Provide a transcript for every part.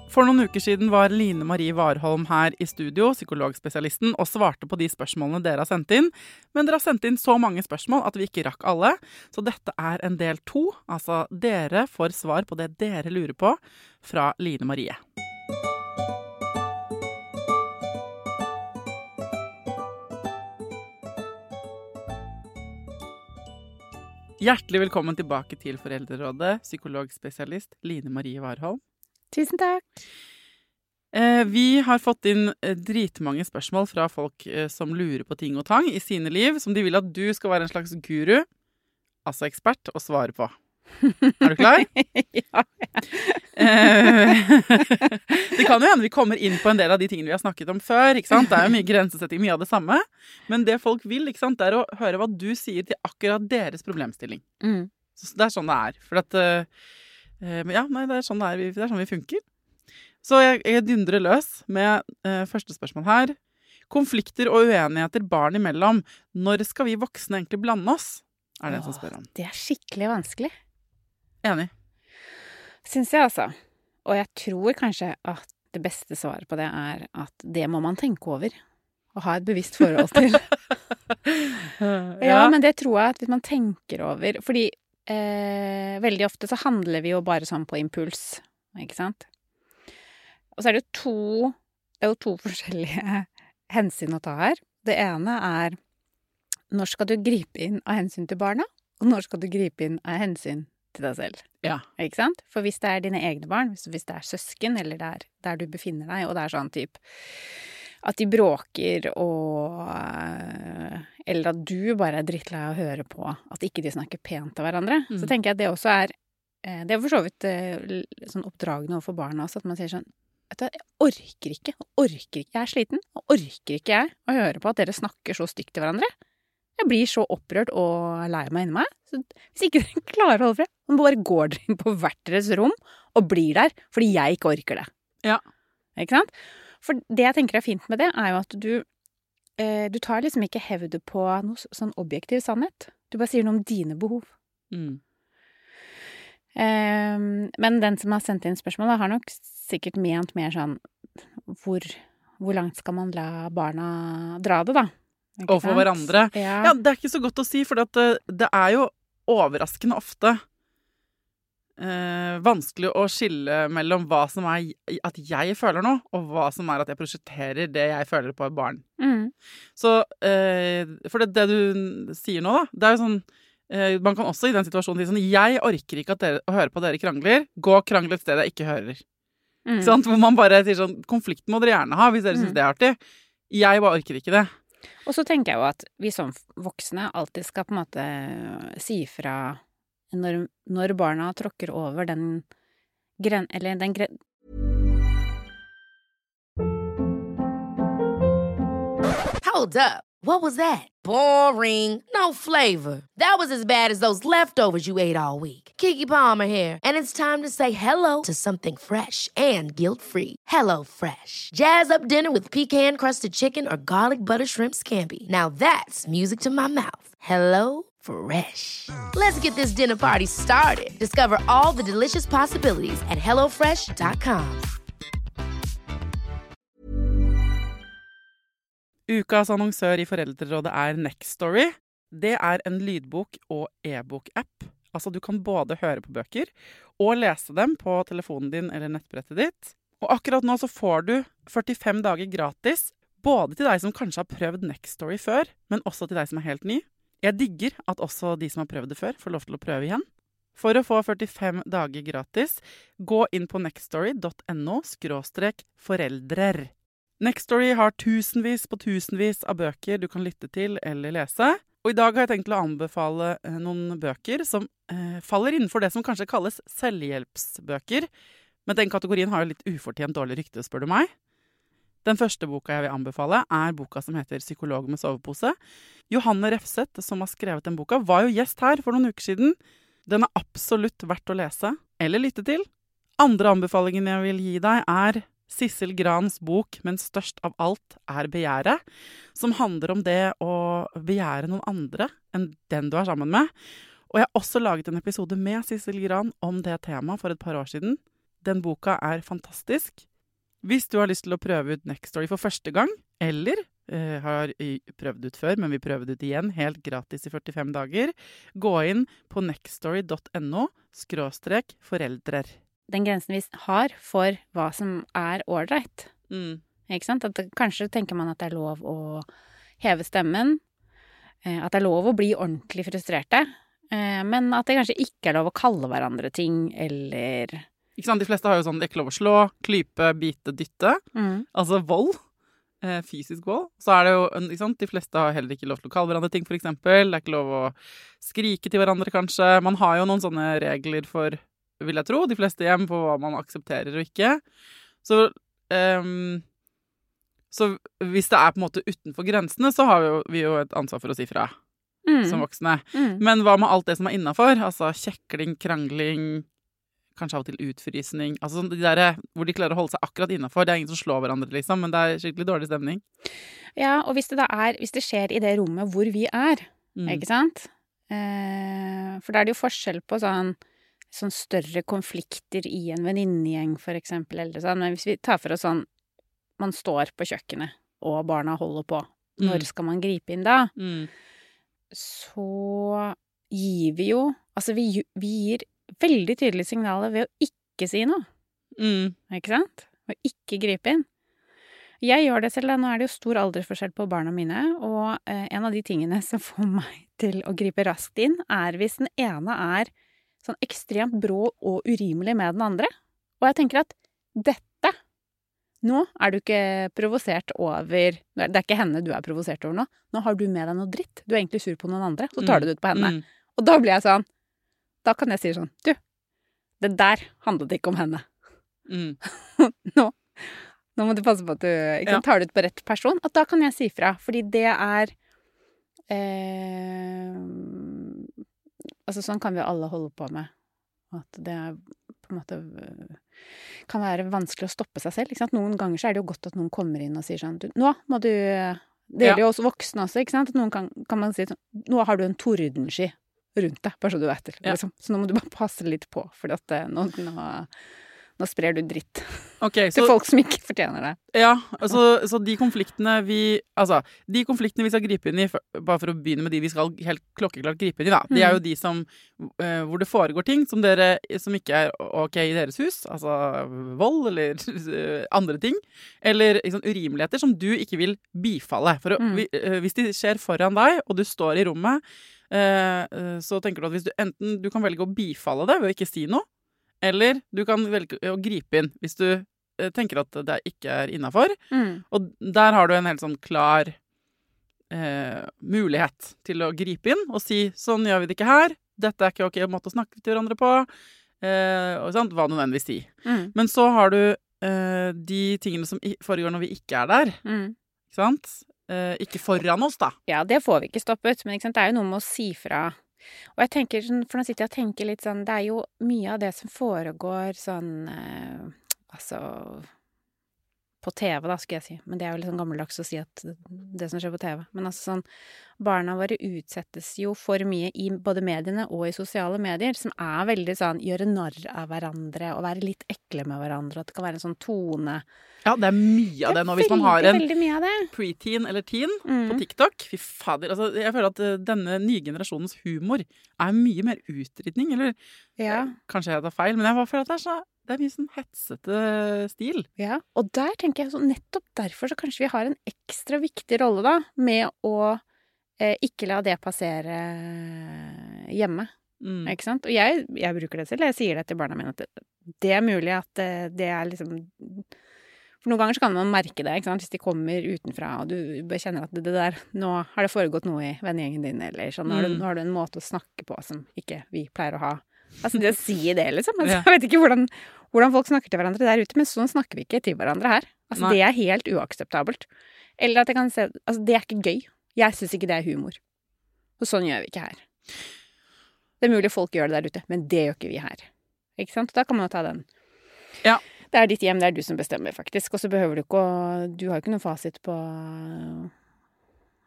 For noen uker siden var Line Marie Warholm her i studio, psykologspesialisten, og svarte på de spørsmålene dere har sendt inn. Men dere har sendt inn så mange spørsmål at vi ikke rakk alle, så dette er en del 2. Altså, dere får svar på det dere lurer på fra Line Marie. Hjertelig velkommen tilbake til Foreldrerådet, psykologspesialist Line Marie Warholm. Tusen takk. Vi har fått inn dritmange spørsmål fra folk som lurer på ting og tang i sine liv, som de vil at du skal være en slags guru, altså ekspert, og svare på. Er du klar? Ja. Det kan jo hende vi kommer inn på en del av de tingene vi har snakket om før, ikke sant? Det er jo mye grensesetting, mye av det samme. Men det folk vil, ikke sant, det er å høre hva du sier til akkurat deres problemstilling. Så det er sånn det er. For at... ja, nei, det er sånn vi funker. Så jeg dundrer løs med første spørsmål her. Konflikter og uenigheter barn imellom. Når skal vi voksne egentlig blande oss? Er det en som spør om. Det er skikkelig vanskelig. Enig. Synes jeg altså. Og jeg tror kanskje at det beste svaret på det er at det må man tenke over. Og ha et bevisst forhold til. Ja, men det tror jeg at hvis man tenker over. Fordi veldig ofte så handler vi jo bare sånn på impuls, ikke sant? Og så er det jo to forskjellige hensyn å ta her. Det ene er når skal du gripe inn av hensyn til barna, og når skal du gripe inn av hensyn til deg selv. Ja. Ikke sant? For hvis det er dine egne barn, hvis det er søsken, eller der du befinner deg, og det er sånn typ at de bråker eller at du bare er drittlei av å høre på at ikke de snakker pent av hverandre, så tenker jeg at det også det er for så vidt sånn oppdragende overfor barna også, at man sier sånn, jeg orker ikke, jeg er sliten, og orker ikke jeg å høre på at dere snakker så stygt til hverandre. Jeg blir så opprørt og lei meg inni meg, så hvis ikke dere klarer å holde fred, så bare går dere inn på hvert deres rom og blir der, fordi jeg ikke orker det. Ja. Ikke sant? For det jeg tenker er fint med det, er jo at du tar liksom ikke hevd på noe sånn objektiv sannhet. Du bare sier noe om dine behov. Men den som har sendt inn spørsmål, har nok sikkert ment mer sånn, hvor langt skal man la barna dra det, da? Ikke og for sant? hverandre. Ja. Ja, det er ikke så godt å si, for det er jo overraskende ofte vanskelig å skille mellom hva som er at jeg føler noe, og hva som er at jeg prosjekterer det jeg føler på et barn. Så, for det du sier nå da, det er jo sånn, man kan også i den situasjonen si sånn, jeg orker ikke å høre på dere krangler, gå og krangle et sted jeg ikke hører. Ikke sant? Hvor man bare sier sånn, konflikten må dere gjerne ha, hvis dere synes det er artig. Jeg bare orker ikke det. Og så tenker jeg jo at vi som voksne alltid skal på en måte si fra når barna tråkker over den Hold up. What was that? Boring. No flavor. That was as bad as those leftovers you ate all week. Keke Palmer here, and it's time to say hello to something fresh and guilt-free. Hello Fresh. Jazz up dinner with pecan-crusted chicken or garlic butter shrimp scampi. Now that's music to my mouth. Hello Fresh. Let's get this dinner party started. Discover all the delicious possibilities at hellofresh.com. Ukas annonsør i Foreldrerådet er Nextory. Det er en lydbok- og e-bok-app. Altså du kan både høre på bøker og lese dem på telefonen din eller nettbrettet ditt. Og akkurat nå så får du 45 dager gratis, både til deg som kanskje har prøvd Nextory før, men også til deg som er helt ny. Jeg digger at også de som har prøvd det før får lov til å prøve igjen. For å få 45 dager gratis, gå inn på nextory.no/foreldrer. Nextory har tusenvis på tusenvis av bøker du kan lytte til eller lese. Og i dag har jeg tenkt å anbefale noen bøker som faller innenfor det som kanskje kalles selvhjelpsbøker. Men den kategorien har jo litt ufortjent dårlig rykte, spør du meg. Den første boka jeg vil anbefale er boka som heter Psykolog med sovepose. Johanne Refseth, som har skrevet den boka, var jo gjest her for noen uker siden. Den er absolutt verdt å lese eller lytte til. Andre anbefalingen jeg vil gi deg er Sissel Grans bok, men størst av alt er begjæret, som handler om det å begjære noen andre enn den du er sammen med. Og jeg har også laget en episode med Sissel Gran om det temaet for et par år siden. Den boka fantastisk. Hvis du har lyst til å prøve ut Nextory for første gang, eller har prøvd ut før, men vi prøver ut igjen helt gratis i 45 dager, gå inn på nextory.no/foreldrer. Den grensen vi har for hva som ålreit. Ikke sant? Kanskje tenker man at det lov å heve stemmen, at det lov å bli ordentlig frustrerte, men at det kanskje ikke lov å kalle hverandre ting, eller... Ikke sant? De fleste har jo sånn, det ikke lov å slå, klype, bite, dytte. Altså vold. Fysisk vold. Så det jo, ikke sant? De fleste har heller ikke lov til å kalle hverandre ting, for eksempel. Det ikke lov å skrike til hverandre, kanskje. Man har jo noen sånne regler for, vil jeg tro, de fleste hjem på hva man aksepterer og ikke. Så hvis det på en måte utenfor grensene, så har vi jo et ansvar for å si fra som voksne. Men hva med alt det som innenfor? Altså kjekling, krangling, kanskje av og til utfrysning. Altså de der hvor de klarer å holde seg akkurat innenfor. Det ingen som slår hverandre, liksom, men det skikkelig dårlig stemning. Ja, og hvis det skjer i det rommet hvor vi ikke sant? For da det jo forskjell på sånn større konflikter i en venninnegjeng, for eksempel, eller sånn. Men hvis vi tar for oss sånn, man står på kjøkkenet, og barna holder på. Når skal man gripe inn da? Så gir vi jo, altså vi gir veldig tydelige signaler ved å ikke si noe. Ikke sant? Ved å ikke gripe inn. Jeg gjør det selv da, nå det jo stor aldersforskjell på barna mine, og en av de tingene som får meg til å gripe raskt inn, hvis den ene sånn ekstremt brå og urimelig med den andre. Og jeg tenker at dette, nå du ikke provosert over, det ikke henne du provosert over nå, nå har du med deg noe dritt, du egentlig sur på noen andre, så tar du det ut på henne. Og da blir jeg sånn, da kan jeg si sånn, du, det der handlet ikke om henne. Nå må du passe på at du ikke tar det ut på rett person, at da kan jeg si fra, fordi det altså sånn kan vi alle holde på med, at det på en måte kan være vanskelig å stoppe seg selv, ikke sant? Noen ganger så det jo godt at noen kommer inn og sier sånn, nå må du, det gjelder jo også voksne også, ikke sant? At noen kan man si sånn, nå har du en tordensky rundt deg, bare så du vet det, liksom. Så nå må du bare passe litt på, for at nå sprer du dritt til folk som ikke fortjener det. Ja, så de konfliktene vi skal gripe inn i, bare for å begynne med de vi skal helt klokkeklart gripe inn i, da. De jo de som, hvor det foregår ting som ikke ok i deres hus, altså vold eller andre ting, eller liksom, urimeligheter som du ikke vil bifalle. For hvis de skjer foran deg, og du står i rommet, så tenker du at hvis du kan velge å bifalle det ved å ikke si noe, eller du kan velge å gripe inn hvis du tenker at det ikke innenfor. Og der har du en helt sånn klar mulighet til å gripe inn og si, sånn gjør vi det ikke her, dette ikke ok måte å snakke til hverandre på, og sant, hva noen vil si. Men så har du de tingene som foregår når vi ikke der, ikke sant? Ikke foran oss da. Ja, det får vi ikke stoppet, men ikke sant? Det jo noe med å si fra. Og jeg tenker, for nå sitter jeg og tenker litt sånn, det jo mye av det som foregår sånn, altså, på TV da, skal jeg si. Men det jo litt sånn gammeldags å si at det som skjer på TV. Men altså sånn, barna våre utsettes jo for mye i både mediene og i sosiale medier, som veldig sånn, gjøre narr av hverandre, og være litt ekle med hverandre, at det kan være en sånn tone. Ja, det mye av det nå, hvis man har en preteen eller teen på TikTok. Fy fader, altså, jeg føler at denne nye generasjonens humor mye mer utridning, eller kanskje jeg tar feil, men jeg føler at det mye sånn hetsete stil. Ja, og der tenker jeg så nettopp derfor så kanskje vi har en ekstra viktig rolle da, med å ikke la det passere hjemme. Ikke sant? Og jeg bruker det selv, jeg sier det til barna mine, at det mulig at det liksom... For noen ganger så kan man merke det, ikke sant? Hvis de kommer utenfra, og du kjenner at det der, nå har det foregått noe i vennegjengen din, eller sånn, nå har du en måte å snakke på som ikke vi pleier å ha. Altså det å si det, liksom. Altså, jeg vet ikke hvordan folk snakker til hverandre der ute, men sånn snakker vi ikke til hverandre her. Altså det helt uakseptabelt. Eller at jeg kan se, altså det ikke gøy. Jeg synes ikke det humor. Og sånn gjør vi ikke her. Det mulig folk gjør det der ute, men det gjør ikke vi her. Ikke sant? Da kan man jo ta den. Ja. Det ditt hjem, det du som bestemmer faktisk. Og så behøver du ikke du har jo ikke noen fasit på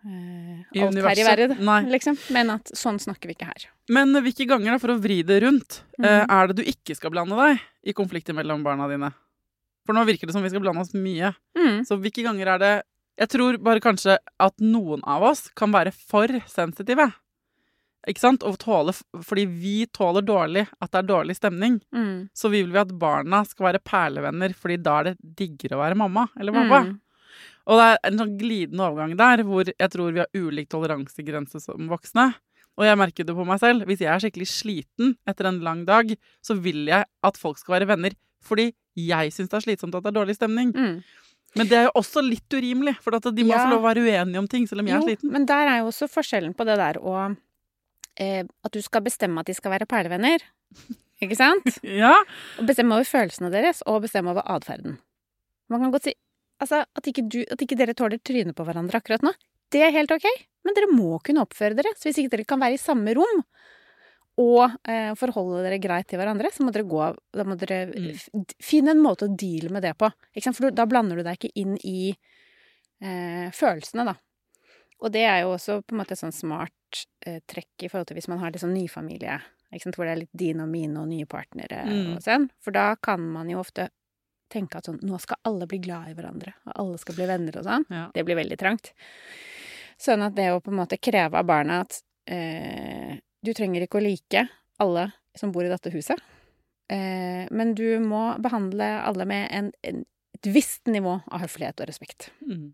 alt her i verden, liksom. Men at sånn snakker vi ikke her. Men hvilke ganger, da, for å vri det rundt, er det du ikke skal blande deg i konflikter mellom barna dine? For nå virker det som vi skal blande oss mye. Så hvilke ganger er det... Jeg tror bare kanskje at noen av oss kan være for sensitive. Ikke sant? Og fordi vi tåler dårlig at det er dårlig stemning. Så vil vi at barna skal være perlevenner, fordi da er det diggere å være mamma eller pappa. Og det er en sånn glidende overgang der, hvor jeg tror vi har ulik toleransegrense som voksne. Og jeg merker det på meg selv. Hvis jeg er skikkelig sliten etter en lang dag, så vil jeg at folk skal være venner, fordi jeg synes det er slitsomt at det er dårlig stemning. Men det er jo også litt urimelig, for at de må få lov å være uenige om ting, selv om jeg er sliten. Men der er jo også forskjellen på det der at du skal bestemme at de skal være perlevenner, ikke sant? Ja. Og bestemme over følelsene deres, og bestemme over adferden. Man kan godt si, altså, at ikke dere tåler trynet på hverandre akkurat nå, det er helt ok, men dere må kunne oppføre dere, så hvis ikke dere kan være i samme rom, og forholde dere greit til hverandre, så må dere finne en måte å deale med det på, ikke sant? For da blander du deg ikke inn i følelsene, da. Og det er jo også på en måte et sånn smart trekk i forhold til hvis man har litt sånn ny familie, ikke sant? Hvor det er litt din og mine og nye partnere og sånn. For da kan man jo ofte tenke at sånn, nå skal alle bli glad i hverandre, og alle skal bli venner og sånn. Ja. Det blir veldig trangt. Sånn at det å på en måte kreve av barna at du trenger ikke å like alle som bor i dette huset, men du må behandle alle med et visst nivå av høflighet og respekt.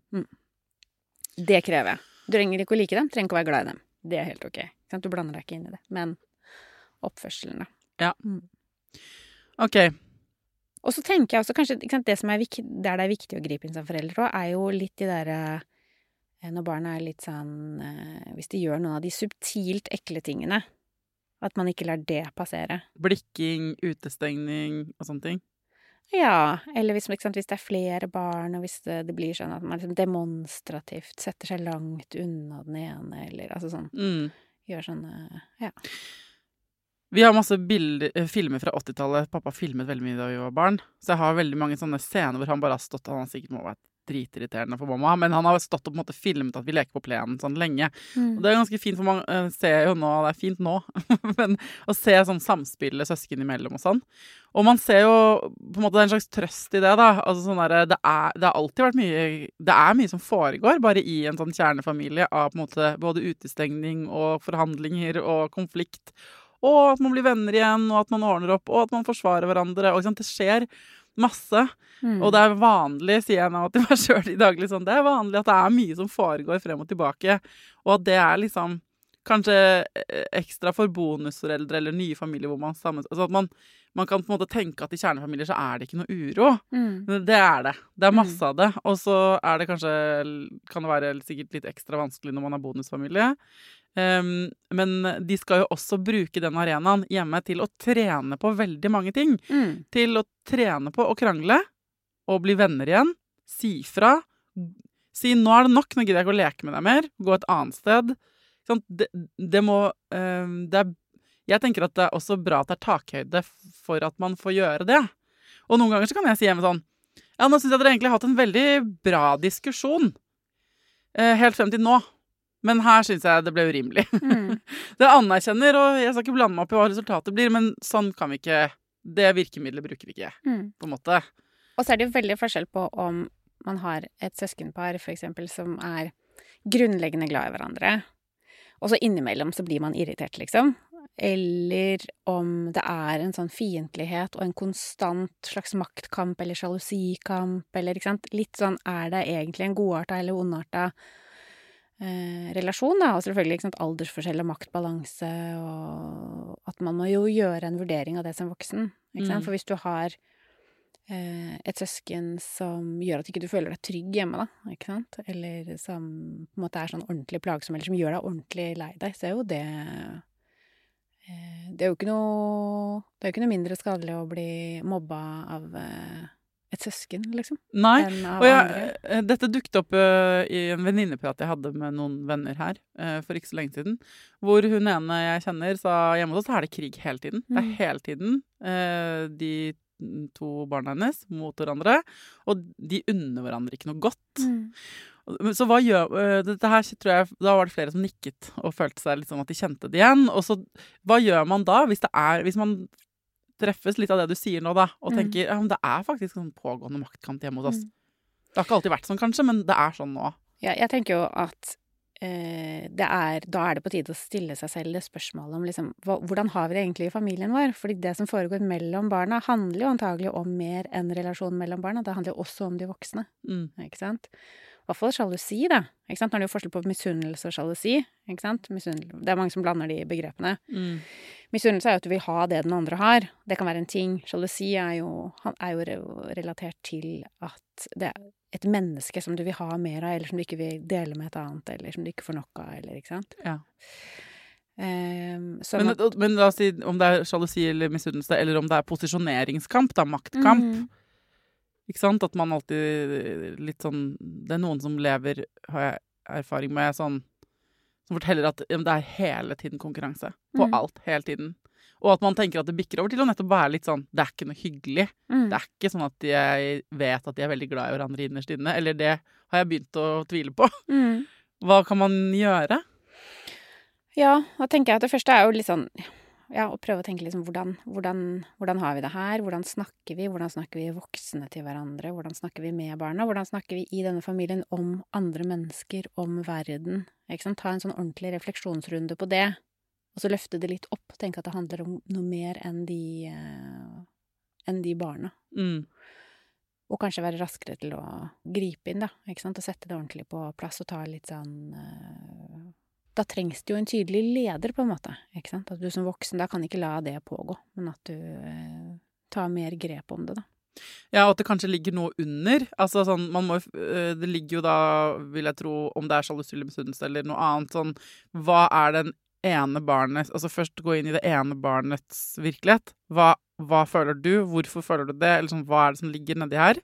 Det krever jeg. Du trenger ikke å like dem, trenger ikke å være glad i dem. Det er helt ok. Du blander deg ikke inn i det. Men oppførselen, da. Ja. Ok. Og så tenker jeg også kanskje, ikke sant, det som der det er viktig å gripe inn som foreldre også, er jo litt de der, når barna er litt sånn, hvis de gjør noen av de subtilt ekle tingene, at man ikke lar det passere. Blikking, utestengning og sånne ting. Ja, eller hvis det er flere barn, og hvis det blir sånn at man liksom demonstrativt setter seg langt unna den ene, eller altså sånn, gjør sånne, ja. Vi har masse filmer fra 80-tallet. Pappa filmet veldig mye da vi var barn, så jeg har veldig mange sånne scener hvor han bare har stått, han har sikkert må være dritirriterende for mamma, men han har stått og på en måte filmet at vi leker på plenen sånn lenge. Og det er ganske fint, for man ser jo nå, det er fint nå, men å se sånn samspillet søsken imellom og sånn. Og man ser jo på en måte en slags trøst i det da, altså sånn der, det har alltid vært mye, det er mye som foregår bare i en sånn kjernefamilie av på en måte både utestengning og forhandlinger og konflikt, og at man blir venner igjen, og at man ordner opp, og at man forsvarer hverandre, og det skjer masse. Og det er vanlig, sier jeg nå til meg selv i daglig, sånn, det er vanlig at det er mye som foregår frem og tilbake, og at det er liksom kanskje ekstra for bonusforeldre eller nye familier hvor man altså at man kan på en måte tenke at i kjernefamilier så er det ikke noe uro. Det er masse av det, og så er det kanskje, kan det være sikkert litt ekstra vanskelig når man er bonusfamilie. Men de skal jo også bruke den arenaen hjemme til å trene på veldig mange ting. Til å trene på å krangle, og bli venner igjen, si fra, si nå er det nok, nå gidder jeg ikke å leke med deg mer, gå et annet sted. Sånn, jeg tenker at det er også bra at det er takhøyde for at man får gjøre det. Og noen ganger så kan jeg si hjemme sånn, ja, nå synes jeg dere egentlig har hatt en veldig bra diskusjon, helt frem til nå. Men her synes jeg det ble urimelig. Det anerkjenner, og jeg skal ikke blande meg opp i hva resultatet blir, men sånn kan vi ikke, det virkemidlet bruker vi ikke, på en måte. Og så er det jo veldig forskjell på om man har et søskenpar, for eksempel, som er grunnleggende glad i hverandre, og så innimellom så blir man irritert, liksom. Eller om det er en sånn fiendtlighet og en konstant slags maktkamp eller sjalusikamp, eller ikke sant? Litt sånn, er det egentlig en godarta eller ondarta relasjon, da, og selvfølgelig ikke sant, aldersforskjell og maktbalanse, og at man må jo gjøre en vurdering av det som voksen, ikke sant? For hvis du har et søsken som gjør at ikke du føler deg trygg hjemme, da, ikke sant? Eller som på en måte er sånn ordentlig plagsom, eller som gjør deg ordentlig lei deg, så er jo det er jo ikke noe mindre skadelig å bli mobba av et søsken, liksom. Nei, og dette dukket opp i en venninneprat jeg hadde med noen venner her for ikke så lenge siden, hvor hun ene jeg kjenner sa, hjemme hos oss er det krig hele tiden. Det er hele tiden de to barna hennes mot hverandre, og de unner hverandre ikke noe godt. Så hva gjør dette her, tror jeg, da var det flere som nikket og følte seg litt sånn at de kjente det igjen. Og så, hva gjør man da hvis man treffes litt av det du sier nå da, og tenker, ja, men det er faktisk en pågående maktkamp hjemme hos oss. Det har ikke alltid vært sånn kanskje, men det er sånn nå. Ja, jeg tenker jo at da er det på tide å stille seg selv det spørsmålet om liksom, hvordan har vi det egentlig i familien vår? Fordi det som foregår mellom barna handler jo antagelig om mer enn relasjonen mellom barna. Det handler jo også om de voksne, ikke sant? I hvert fall sjalusi da, ikke sant? Nå er det jo forskjell på misunnelse og sjalusi, ikke sant? Det er mange som blander de begrepene. Misunnelse er jo at du vil ha det den andre har. Det kan være en ting. Sjalusi er jo relatert til at det er et menneske som du vil ha mer av, eller som du ikke vil dele med et annet, eller som du ikke får nok av, eller ikke sant? Ja. Men la oss si om det er sjalusi eller misunnelse, eller om det er posisjoneringskamp, da, maktkamp. Ikke sant? At man alltid litt sånn, det er noen som lever, har jeg erfaring med, sånn, som forteller at det er hele tiden konkurranse. På alt, hele tiden. Og at man tenker at det bikker over til å nettopp være litt sånn, det er ikke noe hyggelig. Det er ikke sånn at jeg vet at de er veldig glad i hverandre innerst inne, eller det har jeg begynt å tvile på. Hva kan man gjøre? Ja, da tenker jeg at det første er jo litt sånn, ja, å prøve å tenke liksom, hvordan har vi det her? Hvordan snakker vi voksne til hverandre? Hvordan snakker vi med barna? Hvordan snakker vi i denne familien om andre mennesker, om verden? Ikke sant? Ta en sånn ordentlig refleksjonsrunde på det. Og så løfte det litt opp, tenke at det handler om noe mer enn de barna. Og kanskje være raskere til å gripe inn, da, ikke sant? Og sette det ordentlig på plass og ta litt sånn... Da trengs det jo en tydelig leder, på en måte, ikke sant? At du som voksen, da kan ikke la det pågå, men at du tar mer grep om det, da. Ja, og at det kanskje ligger noe under. Altså sånn, det ligger jo da, vil jeg tro, om det er sjalusi eller misunnelse eller noe annet, sånn, hva er den ene barnet, altså først gå inn i det ene barnets virkelighet. Hva føler du? Hvorfor føler du det? Eller sånn, hva er det som ligger nedi her?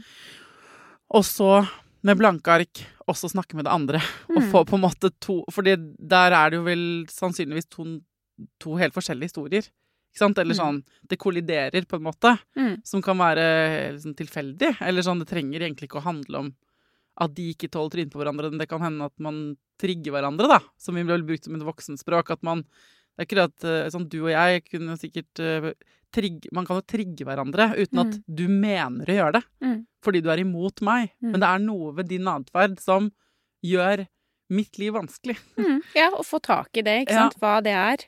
Og så, med blanke ark, også snakke med det andre. Og få på en måte fordi der er det jo vel sannsynligvis to helt forskjellige historier. Ikke sant? Eller sånn, det kolliderer på en måte, som kan være liksom, tilfeldig. Eller sånn, det trenger egentlig ikke å handle om at de ikke tåler trynet på hverandre, men det kan hende at man trigger hverandre, da, som vi ble brukt som et voksenspråk, at man, det er ikke det at sånn, du og jeg kunne sikkert man kan jo trigge hverandre uten at du mener å gjøre det, fordi du er imot meg, men det er noe ved din adferd som gjør mitt liv vanskelig. Ja, å få tak i det, ikke sant, hva det er.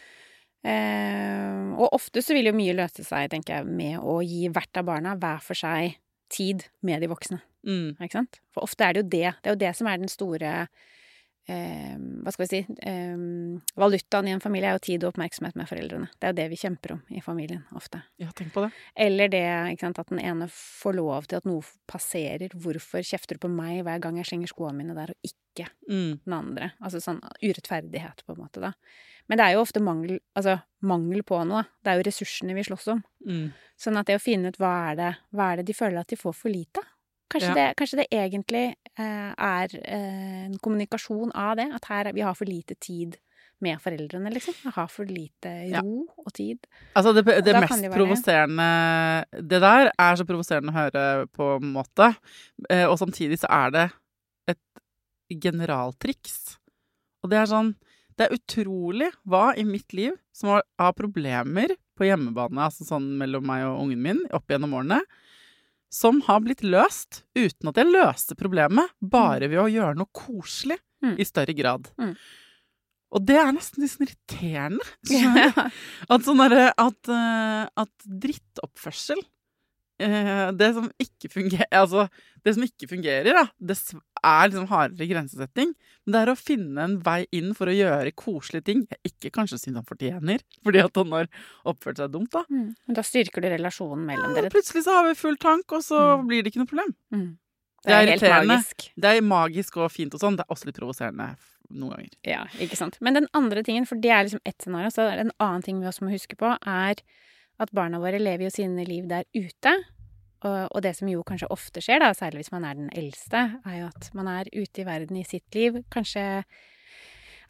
Og ofte så vil jo mye løse seg, tenker jeg, med å gi hvert av barna hver for seg tid med de voksne. Ikke sant? For ofte er det jo det som er den store hva skal vi si valutaen i en familie er jo tid og oppmerksomhet med foreldrene. Det er jo det vi kjemper om i familien ofte. Ja, tenk på det. Eller det, ikke sant, at den ene får lov til at noe passerer. Hvorfor kjefter du på meg hver gang jeg slenger skoene mine der og ikke den andre? Altså sånn urettferdighet på en måte da. Men det er jo ofte mangel på noe. Det er jo ressursene vi slåss om. Sånn at det å finne ut hva er det de føler at de får for lite. Kanskje det egentlig er en kommunikasjon av det, at her vi har for lite tid med foreldrene, liksom. Vi har for lite ro og tid. Altså det mest provoserende, det der er så provoserende å høre på en måte, og samtidig så er det et generaltriks. Og det er sånn, det er utrolig hva i mitt liv som har problemer på hjemmebane, altså sånn mellom meg og ungen min, opp gjennom årene, som har blitt løst uten at jeg løste problemet, bare ved å gjøre noe koselig i større grad. Og det er nesten litt sånn irriterende. At sånn at drittoppførsel, det som ikke fungerer, da, det er liksom hardere grensesetting, men det er å finne en vei inn for å gjøre koselige ting jeg ikke kanskje synes han fortjener, fordi at han har oppført seg dumt da. Men da styrker du relasjonen mellom dere. Plutselig så har vi full tank, og så blir det ikke noe problem. Det er helt magisk. Det er magisk og fint og sånn, det er også litt provoserende noen ganger. Ja, ikke sant. Men den andre tingen, for det er liksom ett scenario, så en annen ting vi også må huske på, er at barna våre lever jo sine liv der ute, og det som jo kanskje ofte skjer da, særlig hvis man er den eldste, er jo at man er ute i verden i sitt liv, kanskje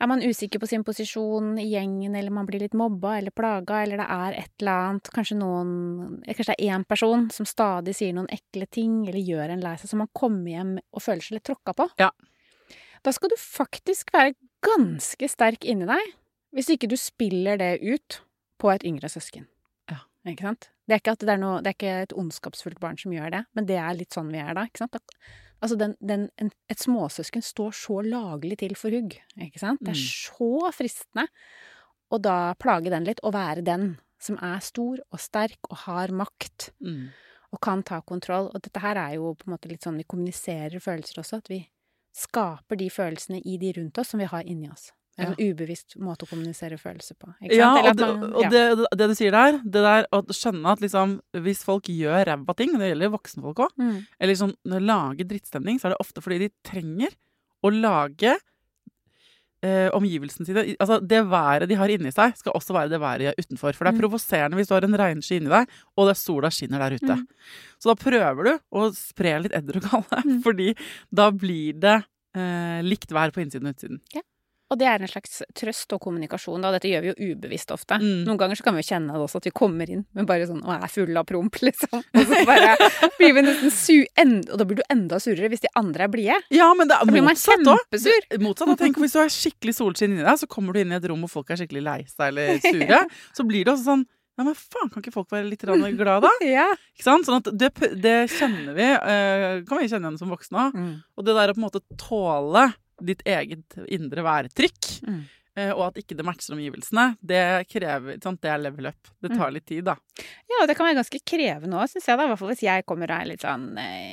Er man usikker på sin posisjon i gjengen, eller man blir litt mobba eller plaga, eller det et eller annet, kanskje det en person som stadig sier noen ekle ting, eller gjør en lei seg, så man kommer hjem og føler seg litt tråkka på. Ja. Da skal du faktisk være ganske sterk inni deg, hvis ikke du spiller det ut på et yngre søsken. Ja. Ikke sant? Det ikke at det ikke et ondskapsfullt barn som gjør det, men det litt sånn vi da, ikke sant? Altså, et småsøsken står så laglig til for hugg, ikke sant? Det så fristende, og da plage den litt, og være den som stor og sterk og har makt, og kan ta kontroll. Og dette her jo på en måte litt sånn, vi kommuniserer følelser også, at vi skaper de følelsene i de rundt oss som vi har inni oss. En ubevisst måte å kommunisere følelser på. Ikke sant? Det du sier der, det der å skjønne at liksom, hvis folk gjør ræva ting, det gjelder voksenfolk også, eller sånn, lage drittstemning, så det ofte fordi de trenger å lage omgivelsene sine. Altså, det været de har inni seg, skal også være det været utenfor. For det provoserende hvis du har en regnsky inni deg, og det sola skinner der ute. Så da prøver du å spre litt edder og galle, fordi da blir det likt vær på innsiden og utsiden. Ja. Og det en slags trøst og kommunikasjon, da. Dette gjør vi jo ubevisst ofte. Noen ganger så kan vi jo kjenne det også, at vi kommer inn med bare sånn, og full av promp, liksom. Og så bare blir vi nesten og da blir du enda surere hvis de andre blide. Ja, men det blir man motsatt kjempesur. Motsatt, da. Tenk hvis du har skikkelig solskinn inni deg, så kommer du inn i et rom hvor folk skikkelig lei seg eller sure, så blir det også sånn, ja, men faen, kan ikke folk være litt glad da? Ja. Ikke sant? Sånn at det kjenner vi, kan vi kjenne igjen som voksne. Og det der å på en måte tåle ditt eget indre værtrykk, og at ikke det matcher omgivelsene, det krever, sant? Det level up. Det tar litt tid, da. Ja, det kan være ganske krevende også, synes jeg da. I hvert fall hvis jeg kommer litt sånn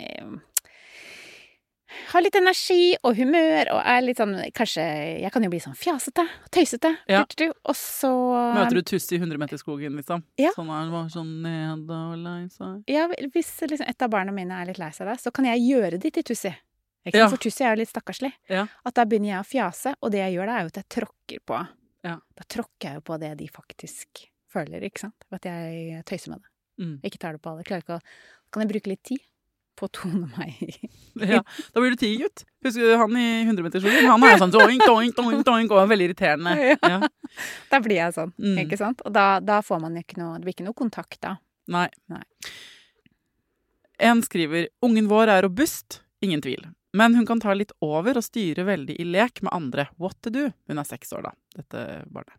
har litt energi og humør, og litt sånn, kanskje, jeg kan jo bli sånn fjasete, tøysete, og så møter du tuss i 100 meter skogen, liksom? Ja. Sånn bare sånn nede og lei seg. Ja, hvis liksom et av barna mine litt lei seg da, så kan jeg gjøre de til tussi. For tussi jo litt stakkarslig. Ja. At da begynner jeg å fjase, og det jeg gjør da jo at jeg tråkker på. Ja. Da tråkker jeg jo på det de faktisk føler, ikke sant? At jeg tøyser med det. Ikke tar det på alle. Klarer ikke å... Kan jeg bruke litt tid på å tone meg i... Ja, da blir du tigergutt. Husker du han i 100 meter skogen? Han jo sånn doink, doink, doink, doink, og veldig irriterende. Ja. Da blir jeg sånn, ikke sant? Og da får man ikke noe... Det blir ikke noe kontakt da. Nei. En skriver, ungen vår robust, ingen tvil. Men hun kan ta litt over og styre veldig i lek med andre. What to do? Hun 6 år da, dette barnet.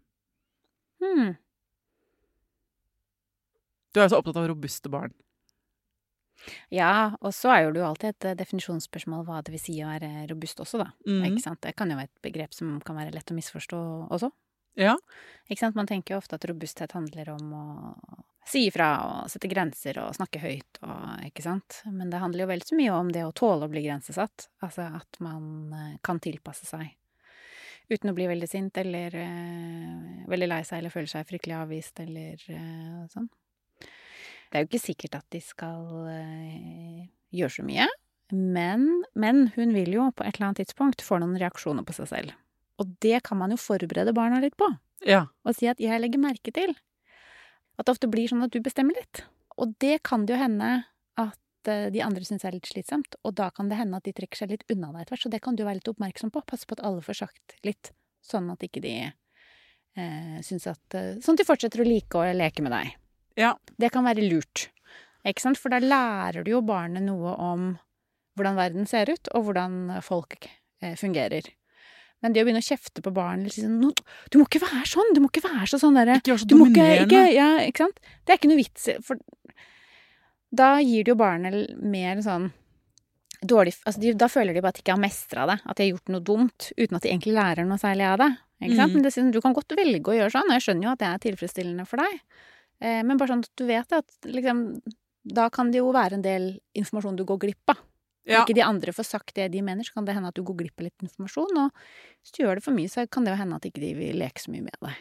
Du så opptatt av robuste barn. Ja, og så jo det jo alltid et definisjonsspørsmål hva det vil si å være robust også da. Ikke sant? Det kan jo være et begrep som kan være lett å misforstå også. Ja. Ikke sant? Man tenker jo ofte at robusthet handler om å si ifra og sette grenser og snakke høyt, ikke sant? Men det handler jo vel så mye om det å tåle å bli grensesatt. Altså at man kan tilpasse seg uten å bli veldig sint, eller veldig lei seg, eller føle seg fryktelig avvist, eller sånn. Det jo ikke sikkert at de skal gjøre så mye, men hun vil jo på et eller annet tidspunkt få noen reaksjoner på seg selv. Og det kan man jo forberede barna litt på. Ja. Og si at jeg legger merke til. At det ofte blir sånn at du bestemmer litt. Og det kan det jo hende at de andre synes litt slitsomt, og da kan det hende at de trekker seg litt unna deg etter hvert, så det kan du være litt oppmerksom på. Passe på at alle får sagt litt, sånn at ikke de synes at... Sånn at de fortsetter å like å leke med deg. Ja. Det kan være lurt, ikke sant? For da lærer du jo barnet noe om hvordan verden ser ut, og hvordan folk fungerer. Men det å begynne å kjefte på barn, liksom, du må ikke være sånn, du må ikke være sånn der. Ikke gjøre så dominerende. Ikke sant? Det ikke noe vits, for da gir det jo barnet mer sånn dårlig, altså da føler de bare at de ikke har mestret det, at de har gjort noe dumt, uten at de egentlig lærer noe særlig av det. Ikke sant? Men du kan godt velge å gjøre sånn, og jeg skjønner jo at det tilfredsstillende for deg. Men bare sånn at du vet at liksom, da kan det jo være en del informasjon du går glipp av. Ja. Ikke de andre får sagt det de mener, så kan det hende at du går glipp av litt informasjon, og hvis du gjør det for mye, så kan det jo hende at ikke de vil leke så mye med deg.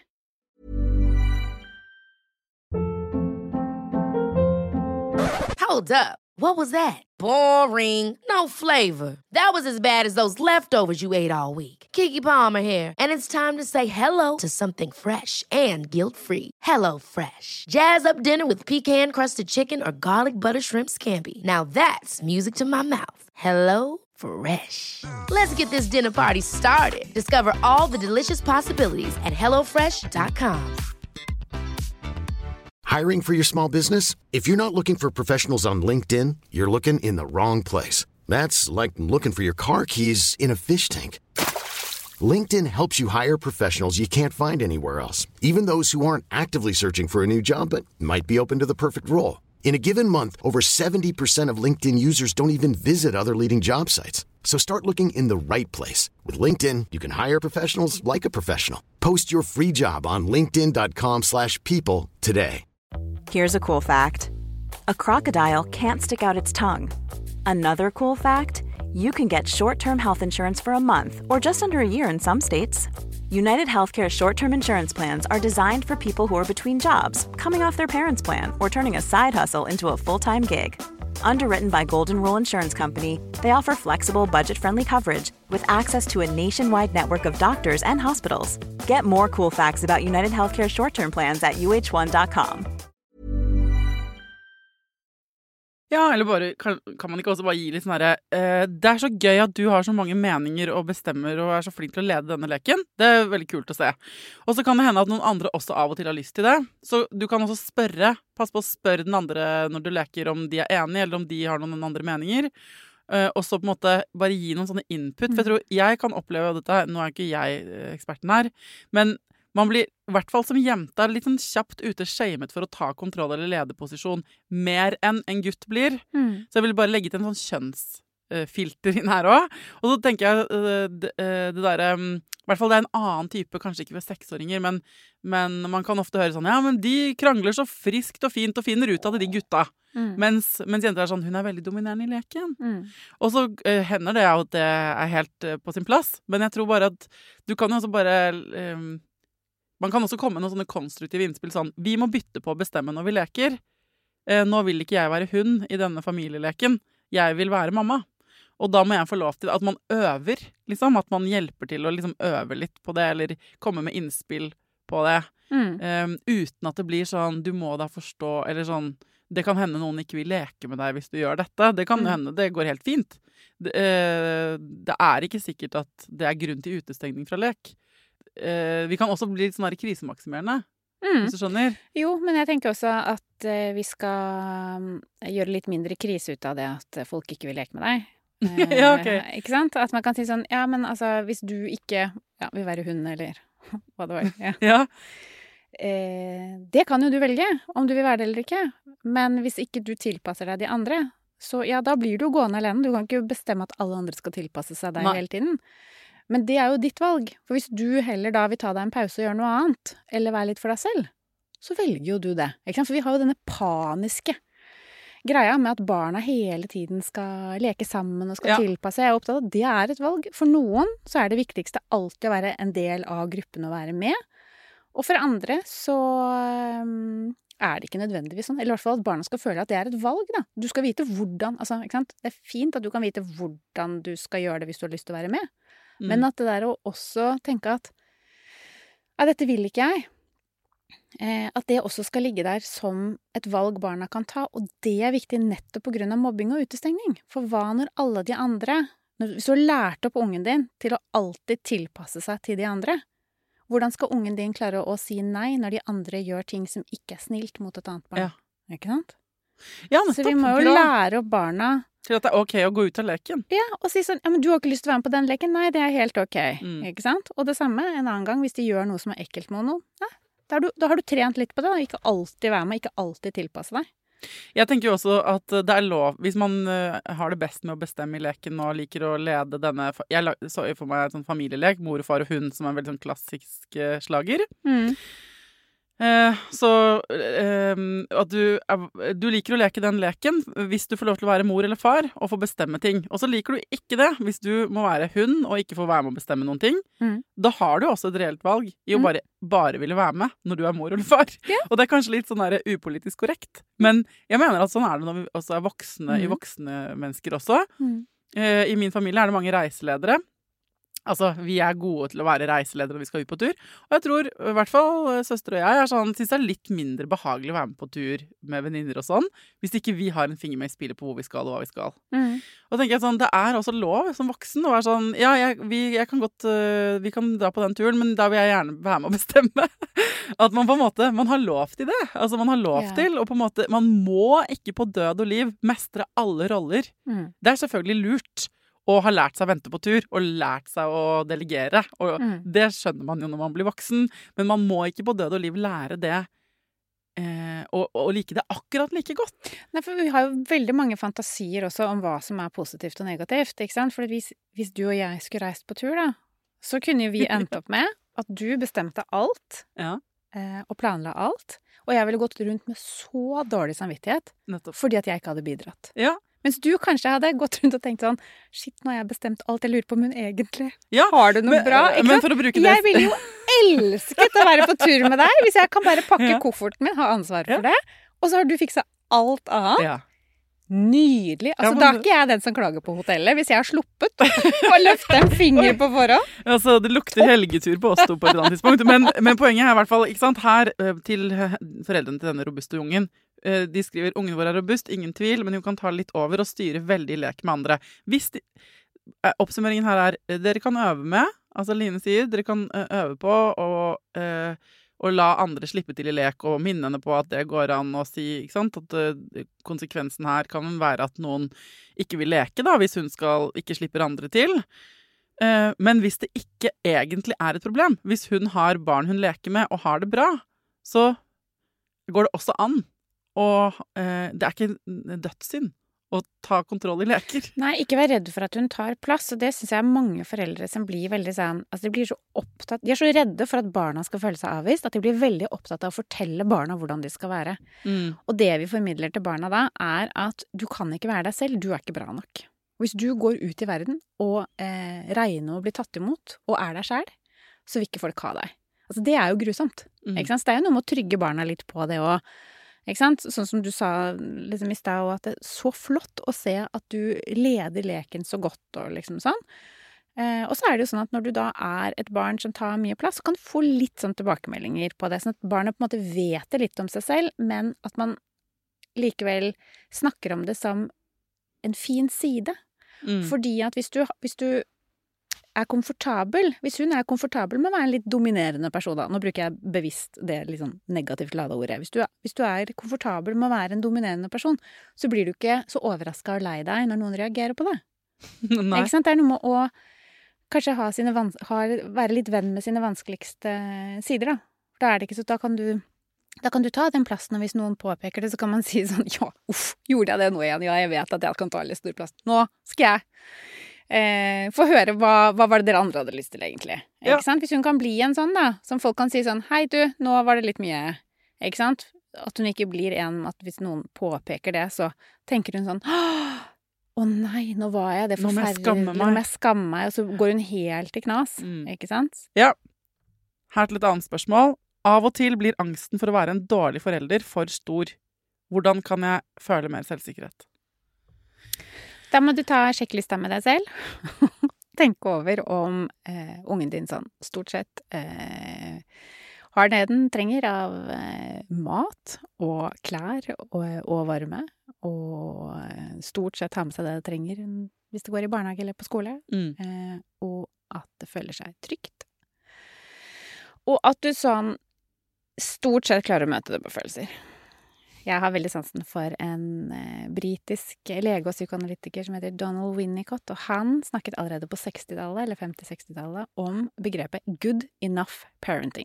Hold up. What was that? Boring. No flavor. That was as bad as those leftovers you ate all week. Keke Palmer here, and it's time to say hello to something fresh and guilt-free. Hello Fresh. Jazz up dinner with pecan-crusted chicken or garlic butter shrimp scampi. Now that's music to my mouth. Hello Fresh. Let's get this dinner party started. Discover all the delicious possibilities at hellofresh.com. Hiring for your small business? If you're not looking for professionals on LinkedIn, you're looking in the wrong place. That's like looking for your car keys in a fish tank. LinkedIn helps you hire professionals you can't find anywhere else, even those who aren't actively searching for a new job but might be open to the perfect role. In a given month, over 70% of LinkedIn users don't even visit other leading job sites. So start looking in the right place. With LinkedIn, you can hire professionals like a professional. Post your free job on linkedin.com/people today. Here's a cool fact. A crocodile can't stick out its tongue. Another cool fact, you can get short-term health insurance for a month or just under a year in some states. United Healthcare short-term insurance plans are designed for people who are between jobs, coming off their parents' plan, or turning a side hustle into a full-time gig. Underwritten by Golden Rule Insurance Company, they offer flexible, budget-friendly coverage with access to a nationwide network of doctors and hospitals. Get more cool facts about United Healthcare short-term plans at uh1.com. Ja, eller bare, kan man ikke også bare gi litt sånn herre det så gøy at du har så mange meninger og bestemmer og så flink til å lede denne leken. Det veldig kult å se. Og så kan det hende at noen andre også av og til har lyst til det. Så du kan også pass på å spørre den andre når du leker om de enige, eller om de har noen andre meninger. Og så på en måte bare gi noen sånne input. For jeg tror jeg kan oppleve dette, nå ikke jeg eksperten her, men man blir, I hvert fall som jenta, litt sånn kjapt ute shamet for å ta kontroll eller lederposisjon mer enn en gutt blir. Så jeg vil bare legge til en sånn kjønnsfilter inn her også. Og så tenker jeg det der, I hvert fall det en annen type, kanskje ikke ved 6-åringer, men man kan ofte høre sånn, ja, men de krangler så friskt og fint og finner ut av det, de gutta. Mens jenter sånn, hun veldig dominerende I leken. Og så hender det at det helt på sin plass. Men jeg tror bare at du kan jo også bare... Man kan også komme med noen sånne konstruktive innspill, sånn, vi må bytte på å bestemme når vi leker. Nå vil ikke jeg være hun I denne familieleken. Jeg vil være mamma. Og da må jeg få lov til at man øver, liksom, at man hjelper til å liksom øve litt på det, eller komme med innspill på det. Uten at det blir sånn, du må da forstå, eller sånn, det kan hende noen ikke vil leke med deg hvis du gjør dette. Det kan hende, det går helt fint. Det ikke sikkert at det grunn til utestengning fra lek. Vi kan også bli litt sånn krisemaksimerende, hvis du skjønner. Jo, men jeg tenker også at vi skal gjøre litt mindre krise ut av det at folk ikke vil leke med deg. Ja, ok. Ikke sant? At man kan si sånn, ja, men altså, hvis du ikke vil være hund, eller hva det var. Ja. Det kan jo du velge, om du vil være det eller ikke. Men hvis ikke du tilpasser deg de andre, så ja, da blir du gående alene. Du kan ikke bestemme at alle andre skal tilpasse seg deg hele tiden. Men det jo ditt valg. For hvis du heller da vil ta deg en pause og gjøre noe annet, eller være litt for deg selv, så velger jo du det. Ikke sant? For vi har jo denne paniske greia med at barna hele tiden skal leke sammen og skal tilpasse. Jeg opptatt av at det et valg. For noen så det viktigste alltid å være en del av gruppen og være med. Og for andre så det ikke nødvendigvis sånn. Eller I hvert fall at barna skal føle at det et valg, da. Du skal vite hvordan, altså, ikke sant? Det fint at du kan vite hvordan du skal gjøre det hvis du har lyst til å være med. Men at det der å også tenke at dette vil ikke jeg, at det også skal ligge der som et valg barna kan ta, og det viktig nettopp på grunn av mobbing og utestengning. For hva når alle de andre, hvis du har lært opp ungen din til å alltid tilpasse seg til de andre, hvordan skal ungen din klare å si nei når de andre gjør ting som ikke snilt mot et annet barn? Ja. Ikke sant? Ja, nettopp. Så vi må jo lære opp barna til at det ok å gå ut av leken. Ja, og si sånn, ja, men du har ikke lyst til å være med på den leken. Nei, det helt ok. Ikke sant? Og det samme en annen gang, hvis de gjør noe som ekkelt med noen. Ja, da har du trent litt på det, og ikke alltid være med, ikke alltid tilpasse deg. Jeg tenker jo også at det lov, hvis man har det best med å bestemme I leken og liker å lede denne, jeg så for meg en sånn familielek, mor og far og hund, som en veldig sånn klassisk slager. Så at du liker å leke den leken hvis du får lov til å være mor eller far og få bestemme ting. Og så liker du ikke det hvis du må være hund og ikke få være med å bestemme noen ting. Da har du også et reelt valg I å bare ville være med når du mor eller far. Og det kanskje litt sånn upolitisk korrekt. Men jeg mener at sånn det når vi også voksne I voksne mennesker også. I min familie det mange reiseledere. Altså, vi gode til å være reiseledere når vi skal ut på tur. Og jeg tror, i hvert fall søster og jeg, synes det er litt mindre behagelig å være med på tur med venninner og sånn, hvis ikke vi har en finger med i spillet på hvor vi skal og hva vi skal. Og tenker jeg sånn, det er også lov som voksen å være sånn, ja, jeg kan godt, vi kan dra på den turen, men da vil jeg gjerne være med å bestemme. At man på en måte, man har lov til det. Altså, man har lov til, og på en måte, man må ikke på død og liv mestre alle roller. Det er selvfølgelig lurt. Og har lært seg å vente på tur, og lært seg å delegere. Og det skjønner man jo når man blir voksen, men man må ikke på død og liv lære det og like det akkurat like godt. Nei, for vi har jo veldig mange fantasier også om hva som er positivt og negativt, ikke sant? For hvis du og jeg skulle reist på tur da, så kunne jo vi endt opp med at du bestemte alt, og planla alt, og jeg ville gått rundt med så dårlig samvittighet, fordi at jeg ikke hadde bidratt. Ja. Mens du kanskje hadde gått rundt og tenkt sånn, shit, nå har jeg bestemt alt, jeg lurer på om hun egentlig har det noe bra, ikke men for å bruke det... Jeg ville jo elsket å være på tur med deg, hvis jeg kan bare pakke kofferten min, ha ansvar for det, og så har du fikset alt annet. Ja. Nydelig. Altså, da er ikke jeg den som klager på hotellet, hvis jeg har sluppet å løfte en finger på forhånd. Altså, det lukter helgetur på oss to på et annet tidspunkt, men poenget er i hvert fall, ikke sant, her til foreldrene til denne robuste ungen, de skriver, ungen vår er robust, ingen tvil, men hun kan ta litt over og styre veldig i lek med andre. Oppsummeringen her dere kan øve med, altså Line sier, dere kan øve på og la andre slippe til i lek, og minne henne på at det går an å si, ikke sant, at konsekvensen her kan være at noen ikke vil leke da, hvis hun ikke slipper andre til. Men hvis det ikke egentlig er et problem, hvis hun har barn hun leker med og har det bra, så går det også an. Og det er ikke dødssynd å ta kontroll i leker. Nei, ikke vær redd for at hun tar plass, og det synes jeg er mange foreldre som blir veldig sånn, altså de blir så opptatt, de er så redde for at barna skal føle seg avvist, at de blir veldig opptatt av å fortelle barna hvordan de skal være. Og det vi formidler til barna da, er at du kan ikke være deg selv, du er ikke bra nok. Hvis du går ut i verden og regner og blir tatt imot, og er deg selv, så vil ikke folk ha deg. Altså det er jo grusomt, ikke sant? Så det er jo noe med å trygge barna litt på det også. Ikke sant? Sånn som du sa liksom i sted, og at det er så flott å se at du leder leken så godt og liksom sånn. Og så er det jo sånn at når du da er et barn som tar mye plass, så kan du få litt sånn tilbakemeldinger på det, sånn at barnet på en måte vet det litt om seg selv, men at man likevel snakker om det som en fin side. Fordi at hvis du er komfortabel, hvis hun er komfortabel med å være en litt dominerende person da, nå bruker jeg bevisst det litt sånn negativt ladet ordet, hvis du er komfortabel med å være en dominerende person, så blir du ikke så overrasket og lei deg når noen reagerer på det. Ikke sant? Det er noe med å kanskje være litt venn med sine vanskeligste sider da. Da er det ikke så, da kan du ta den plassen, og hvis noen påpeker det, så kan man si sånn, ja, gjorde jeg det nå igjen? Ja, jeg vet at jeg kan ta litt stor plass. Nå skal jeg få høre hva var det dere andre hadde lyst til egentlig. Ikke sant? Hvis hun kan bli en sånn da, som folk kan si sånn, hei du, nå var det litt mye, ikke sant? At hun ikke blir en, at hvis noen påpeker det, så tenker hun sånn, å nei, nå var jeg det forferdelig, nå må jeg skamme meg, og så går hun helt i knas, ikke sant? Ja, her til et annet spørsmål. Av og til blir angsten for å være en dårlig forelder for stor. Hvordan kan jeg føle mer selvsikkerhet? Da må du ta sjekklista med deg selv. Tenke over om ungen din sånn stort sett har det den trenger av mat og klær og varme. Og stort sett har med seg det det trenger hvis det går i barnehage eller på skole. Og at det føler seg trygt. Og at du sånn stort sett klarer å møte det på følelser. Jeg har veldig sansen for en britisk lege og psykoanalytiker som heter Donald Winnicott, og han snakket allerede på 60-tallet, eller 50-60-tallet, om begrepet good enough parenting.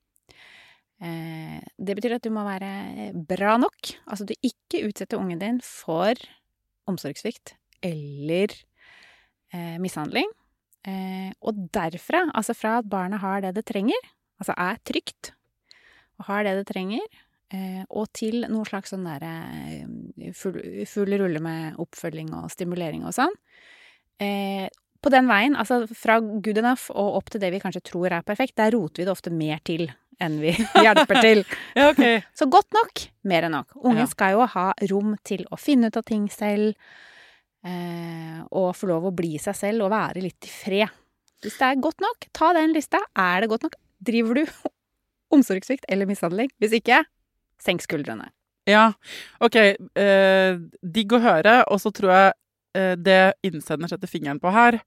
Det betyr at du må være bra nok, altså du ikke utsetter ungen din for omsorgssvikt eller mishandling, og derfra, altså fra at barnet har det det trenger, altså er trygt, og har det det trenger, og til noen slags sånn der full rulle med oppfølging og stimulering og sånn. På den veien, altså fra good enough og opp til det vi kanskje tror er perfekt, der roter vi det ofte mer til enn vi hjelper til. Ja, okay. Så godt nok, mer enn nok. Ungen skal jo ha rom til å finne ut av ting selv, og få lov å bli seg selv og være litt i fred. Hvis det godt nok, ta den lista. Det godt nok? Driver du omsorgssvikt eller mishandling? Hvis ikke, senk skuldrene. Ja, ok. Digg å høre, og så tror jeg det innsender setter fingeren på her.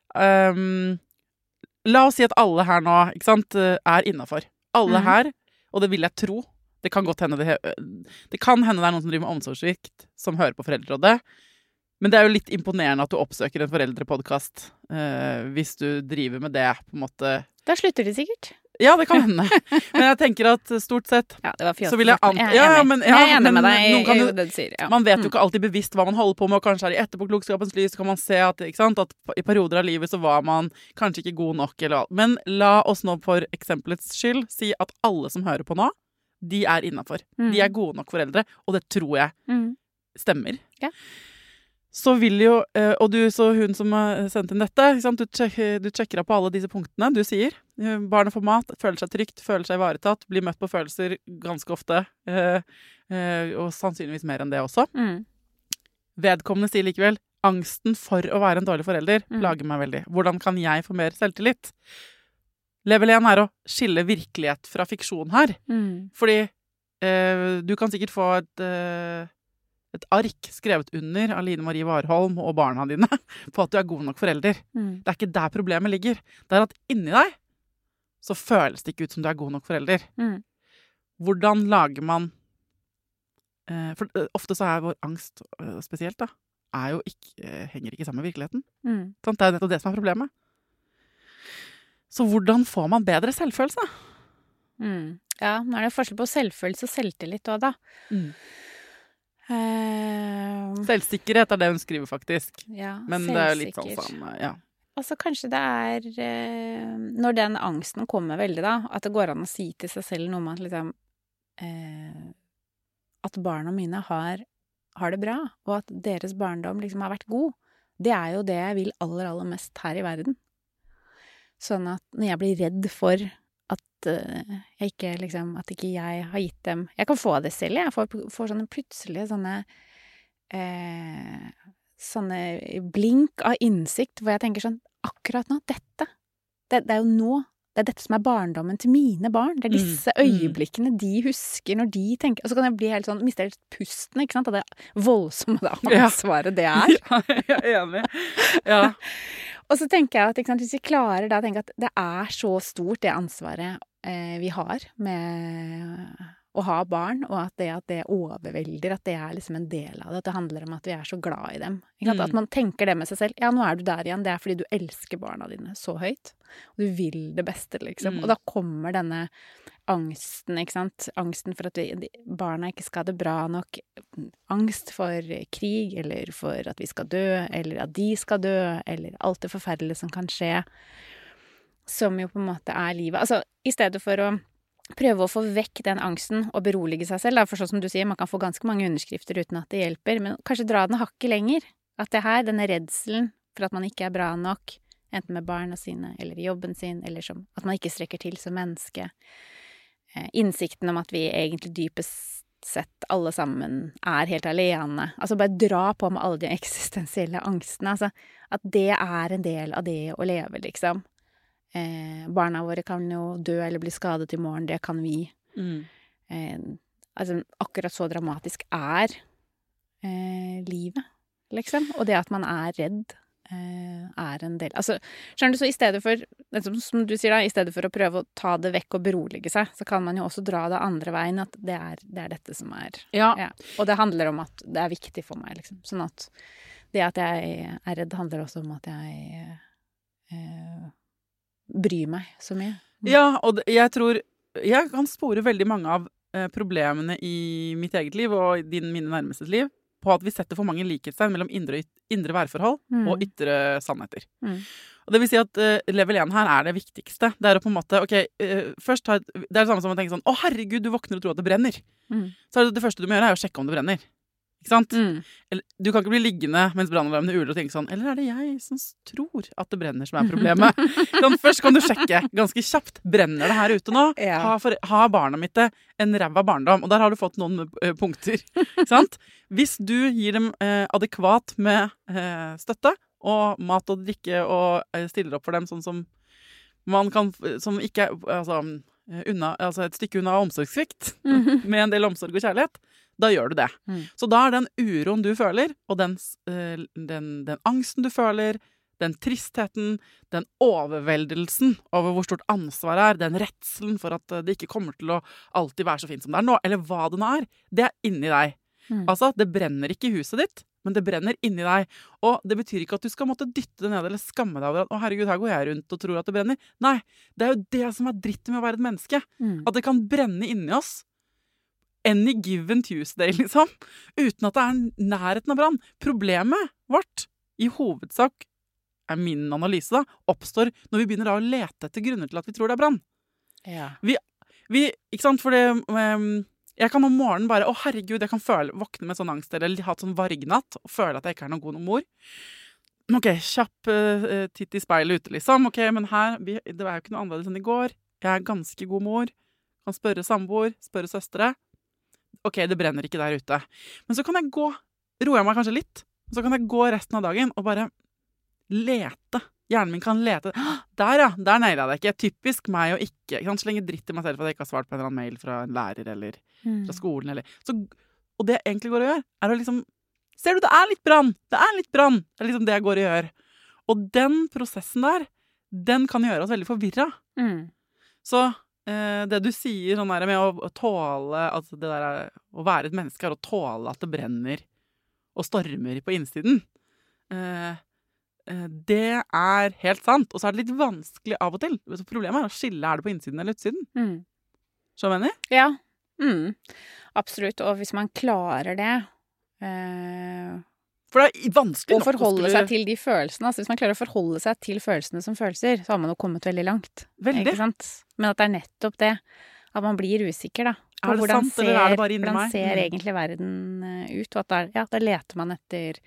La oss si at alle her nå, ikke sant, innenfor. Alle her, og det vil jeg tro. Det kan godt hende det kan hende det noen som driver med omsorgssvikt, som hører på Foreldrerådet. Men det jo litt imponerende at du oppsøker en foreldrepodcast hvis du driver med det, på en måte. Da slutter de sikkert. Ja, det kan hende. Men jeg tenker at stort sett ja, det var fjøst, så vil jeg jeg er enig med deg i det du sier. Ja. Man vet jo ikke alltid bevisst hva man holder på med, og kanskje i etterpåklokskapens lys kan man se at, ikke sant, at i perioder av livet så var man kanskje ikke god nok. Eller alt. Men la oss nå for eksempelets skyld si at alle som hører på nå, de innenfor. De gode nok foreldre, og det tror jeg stemmer. Ja. Så vil jo, og så hun som har sendt inn dette, ikke sant? Du sjekker av på alle disse punktene du sier. Barnet får mat, føler seg trygt, føler seg ivaretatt, blir møtt på følelser ganske ofte, og sannsynligvis mer enn det også. Vedkommende sier likevel, angsten for å være en dårlig forelder plager meg veldig. Hvordan kan jeg få mer selvtillit? Level 1 å skille virkelighet fra fiksjon her. Fordi du kan sikkert få et ark skrevet under av Line Marie Warholm og barna dine på at du god nok forelder. Det ikke der problemet ligger. Det at inni deg så føles det ikke ut som du god nok forelder. Hvordan lager man for ofte så vår angst spesielt da, jo ikke, henger ikke sammen med virkeligheten. Det jo nettopp det som problemet. Så hvordan får man bedre selvfølelse? Ja, nå det forskjell på selvfølelse og selvtillit også da. Selvsikkerhet det hun skriver faktisk. Ja, men det jo litt sånn ja. Altså kanskje det når den angsten kommer veldig da, at det går an å si til seg selv noe om at liksom at barna mine har det bra, og at deres barndom liksom har vært god. Det jo det jeg vil aller mest her i verden. Sånn at når jeg blir redd for at jeg ikke liksom, at ikke jeg har gitt dem, jeg kan få det selv, jeg får sånne plutselige sånne blink av innsikt, hvor jeg tenker sånn, akkurat nå, det jo nå, det dette som barndommen til mine barn, det disse øyeblikkene de husker når de tenker, og så kan jeg bli helt sånn, miste helt pusten, ikke sant, av det voldsomme ansvaret det Ja, jeg enig. Ja. Og så tenker jeg at ikke sant, hvis vi klarer da å tenke at det så stort det ansvaret vi har med å ha barn, og at det overvelder, at det liksom en del av det, at det handler om at vi så glad i dem. Ikke sant? At man tenker det med seg selv, ja, nå du der igjen, det fordi du elsker barna dine så høyt, og du vil det beste, liksom. Og da kommer denne angsten, ikke sant? Angsten for at barna ikke skal ha det bra nok, angst for krig, eller for at vi skal dø, eller at de skal dø, eller alt det forferdelige som kan skje, som jo på en måte livet. Altså, i stedet for å prøve å få vekk den angsten og berolige seg selv, da, for sånn som du sier, man kan få ganske mange underskrifter uten at det hjelper, men kanskje dra den hakket lenger. At det denne redselen for at man ikke bra nok, enten med barna sine, eller i jobben sin, eller at man ikke strekker til som menneske. Innsikten om at vi egentlig dypest sett alle sammen helt alene. Altså bare dra på med alle de eksistensielle angstene. Altså at det en del av det å leve, liksom. Barna våre kan jo dø eller bli skadet i morgen, det kan vi. Altså akkurat så dramatisk livet, liksom. Og det at man redd en del. Altså, skjønner du, så i stedet for, som du sier da, i stedet for å prøve å ta det vekk og berolige seg, så kan man jo også dra det andre veien, at det dette som ja. Og det handler om at det viktig for meg, liksom. Sånn at det at jeg redd handler også om at jeg bryr meg så mye. Ja, og jeg tror jeg kan spore veldig mange av problemene i mitt eget liv og i mine nærmestes liv på at vi setter for mange likhetstegn mellom indre værforhold og ytre sannheter. Og det vil si at level 1 her det viktigste. Det å på en måte, ok, først det det samme som å tenke sånn, å herregud, du våkner og tror at det brenner. Så det første du må gjøre å sjekke om det brenner. Ikke sant? Eller, du kan ikke bli liggende mens brannalarmene uler og tenke sånn, eller det jeg som tror at det brenner som problemet? Sånn, først kan du sjekke ganske kjapt, brenner det her ute nå? Ja. Har barna mitt en ræva barndom? Og der har du fått noen punkter. Ikke sant? Hvis du gir dem adekvat med støtte, og mat og drikke, og stiller opp for dem sånn som man kan, som ikke altså et stykke unna omsorgssvikt, med en del omsorg og kjærlighet, da gjør du det. Så da den uroen du føler, og den angsten du føler, den tristheten, den overveldelsen over hvor stort ansvar den redselen for at det ikke kommer til å alltid være så fint som det nå, eller hva det nå det inni deg. Altså, det brenner ikke i huset ditt, men det brenner inni deg. Og det betyr ikke at du skal måtte dytte det ned eller skamme deg over at, å herregud, her går jeg rundt og tror at det brenner. Nei, det jo det som dritt med å være et menneske. At det kan brenne inni oss. Any given Tuesday, liksom. Uten at det nærheten av brann. Problemet vårt, i hovedsak, min analyse da, oppstår når vi begynner å lete etter grunner til at vi tror det brann. Ja. Vi, ikke sant, for det... jeg kan om morgenen bare, herregud, jeg kan våkne med sånn angst, eller ha et sånn vargnatt, og føle at jeg ikke noen god mor. Ok, kjapp titt i speilet ute, liksom. Ok, men her, det var jo ikke noe annerledes enn i går. Jeg ganske god mor. Kan spørre samboer, spørre søstre. Ok, det brenner ikke der ute. Men så kan jeg roer jeg meg kanskje litt, så kan jeg gå resten av dagen og bare lete. Hjernen min kan lete. Der nailet jeg det ikke. Typisk meg og ikke. Jeg kan slenge dritt i meg selv for at jeg ikke har svart på en eller annen mail fra en lærer eller fra skolen. Eller. Så, og det jeg egentlig går og gjør, å liksom ser du, det litt brann! Det litt brann! Det liksom det jeg går og gjør. Og den prosessen der, den kan gjøre oss veldig forvirret. Så det du sier sånn der med å tåle, altså det der å være et menneske å tåle at det brenner og stormer på innsiden, det helt sant. Og så det litt vanskelig av og til. Problemet å skille det på innsiden eller utsiden. Så mener jeg? Ja, absolutt. Og hvis man klarer det for det vanskelig å forholde seg til de følelsene. Altså hvis man klarer å forholde seg til følelsene som følelser, så har man jo kommet veldig langt. Veldig. Ikke sant? Men at det nettopp det. At man blir usikker da. På hvordan sant, eller det bare inni meg? Hvordan ser egentlig verden ut? Og at da leter man etter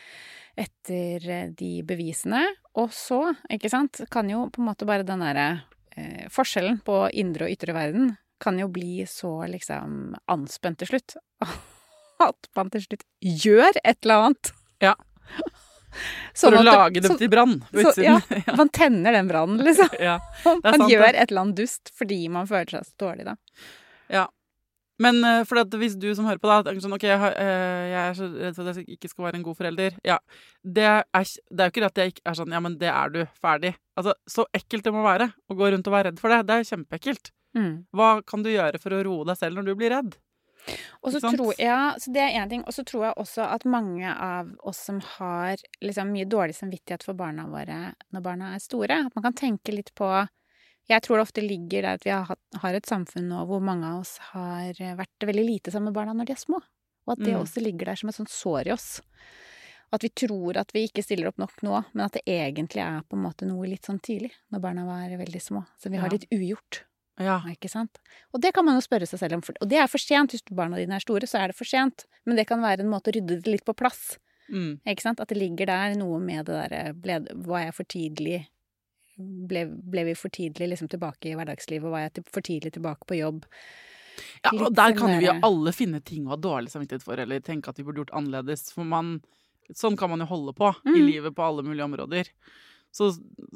de bevisene, og så, ikke sant, kan jo på en måte bare den der forskjellen på indre og ytre verden kan jo bli så liksom anspent til slutt, at man til slutt gjør et eller annet. Ja. Sånn for å lage det til brann på utsiden. Ja, man tenner den brannen, liksom. Ja, man gjør et eller annet dust fordi man føler seg så dårlig da. Ja. Men for at hvis du som hører på da, sånn, ok, jeg så redd for at jeg ikke skal være en god forelder. Ja, det jo ikke det at jeg ikke sånn, ja, men det du, ferdig. Altså, så ekkelt det må være å gå rundt og være redd for det. Det kjempeekkelt. Hva kan du gjøre for å roe deg selv når du blir redd? Og så tror jeg, så det en ting, og så tror jeg også at mange av oss som har liksom mye dårlig samvittighet for barna våre når barna store, at man kan tenke litt på. Jeg tror det ofte ligger der at vi har et samfunn nå hvor mange av oss har vært veldig lite sammen med barna når de små. Og at det også ligger der som et sånt sår i oss. At vi tror at vi ikke stiller opp nok nå, men at det egentlig på en måte noe litt sånn tidlig når barna var veldig små. Så vi har litt ugjort. Ja. Ikke sant? Og det kan man jo spørre seg selv om. Og det for sent. Hvis barna dine store, så det for sent. Men det kan være en måte å rydde det litt på plass. Ikke sant? At det ligger der noe med det der, var jeg for tidlig... Ble vi for tidlig liksom tilbake i hverdagslivet, var jeg for tidlig tilbake på jobb. Ja, og der kan vi jo alle finne ting å ha dårlig samvittighet for, eller tenke at vi burde gjort annerledes, for sånn kan man jo holde på i livet på alle mulige områder. Så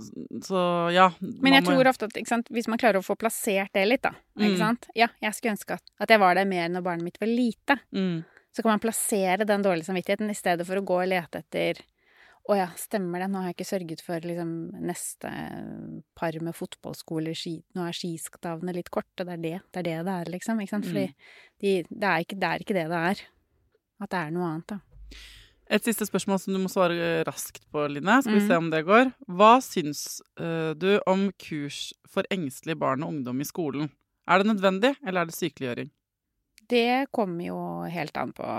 ja. Men jeg tror ofte at, ikke sant, hvis man klarer å få plassert det litt da, ikke sant? Ja, jeg skulle ønske at jeg var der mer når barnet mitt var lite. Så kan man plassere den dårlige samvittigheten i stedet for å gå og lete etter ja, stemmer det. Nå har jeg ikke sørget for liksom, neste par med fotballskole. Nå skistavene litt korte. Det det liksom. Ikke sant? Fordi det ikke det det At det noe annet, da. Et siste spørsmål som du må svare raskt på, Line. Skal vi se om det går. Hva syns du om kurs for engstelige barn og ungdom i skolen? Det nødvendig, eller det sykeliggjøring? Det kommer jo helt an på.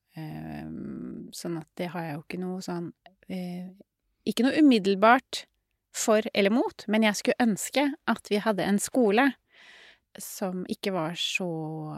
Sånn at det har jeg jo ikke noe sånn ikke noe umiddelbart for eller mot, men jeg skulle ønske at vi hadde en skole som ikke var så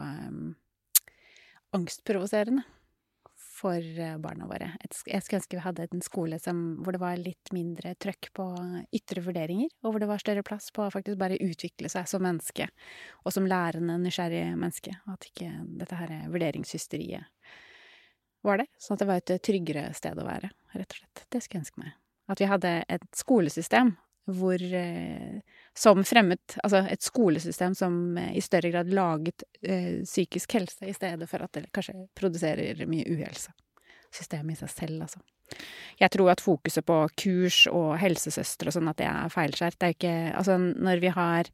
angstprovoserende for barna våre. Jeg skulle ønske vi hadde en skole hvor det var litt mindre trøkk på ytre vurderinger, og hvor det var større plass på å faktisk bare utvikle seg som menneske, og som lærende, nysgjerrig menneske, og at ikke dette her vurderingshysteriet var det, sånn at det var et tryggere sted å være, rett og slett. Det skulle jeg ønske meg. At vi hadde et skolesystem hvor, som fremmet, altså et skolesystem som i større grad laget psykisk helse i stedet for at det kanskje produserer mye uhelse. Systemet i seg selv, altså. Jeg tror at fokuset på kurs og helsesøstre og sånn, at det feilskjært. Det ikke, altså når vi har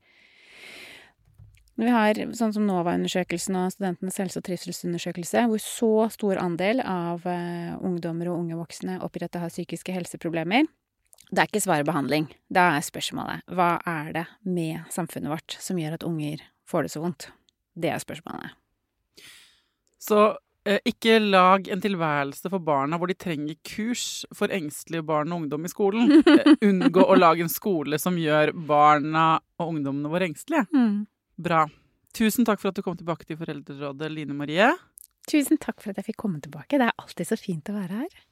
sånn som NOVA-undersøkelsen og Studentenes helse- og trivselsundersøkelse, hvor så stor andel av ungdommer og unge voksne oppgir at de har psykiske helseproblemer, det ikke svaret behandling. Da spørsmålet, hva det med samfunnet vårt som gjør at unger får det så vondt? Det spørsmålet. Så ikke lag en tilværelse for barna hvor de trenger kurs for engstelige barn og ungdom i skolen. Unngå å lage en skole som gjør barna og ungdommene våre engstelige. Bra. Tusen takk for at du kom tilbake til Foreldrerådet, Line Marie. Tusen takk for at jeg fikk komme tilbake. Det alltid så fint å være her.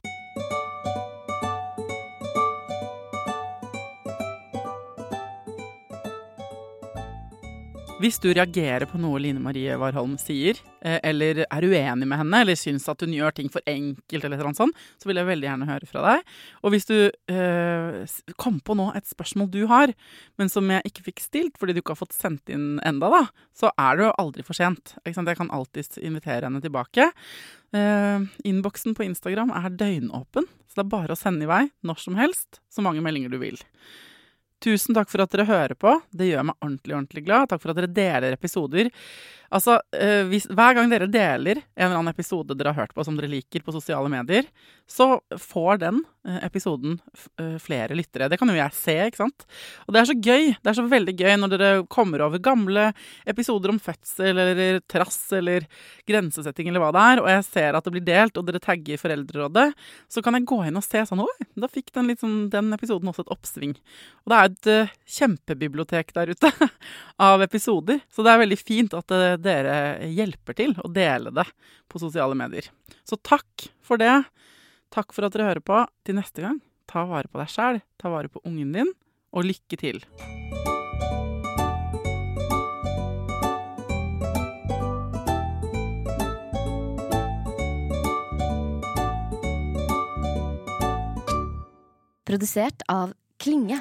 Hvis du reagerer på noe Line Marie Warholm sier, eller uenig med henne, eller synes at hun gjør ting for enkelt, eller noe sånt, så vil jeg veldig gjerne høre fra deg. Og hvis du kom på nå et spørsmål du har, men som jeg ikke fikk stilt, fordi du ikke har fått sendt inn enda da, så det jo aldri for sent. Jeg kan alltid invitere henne tilbake. Inboxen på Instagram døgnåpen, så det bare å sende i vei når som helst, så mange meldinger du vil. Tusen takk for at dere hører på. Det gjør meg ordentlig, ordentlig glad. Takk for at dere deler episoder. Altså, hver gang dere deler en eller annen episode dere har hørt på som dere liker på sosiale medier, så får den episoden flere lyttere. Det kan jo jeg se, ikke sant? Og det så gøy. Det så veldig gøy når dere kommer over gamle episoder om fødsel eller trass eller grensesetting eller hva det og jeg ser at det blir delt, og dere tagger Foreldrerådet, så kan jeg gå inn og se sånn, oi, da fikk den episoden også et oppsving. Og det et kjempebibliotek der ute av episoder, så det veldig fint at dere hjelper til å dele det på sosiale medier. Så takk for det. Takk for at dere hører på. Til neste gang, ta vare på deg selv, ta vare på ungen din, og lykke til. Produsert av Klinge.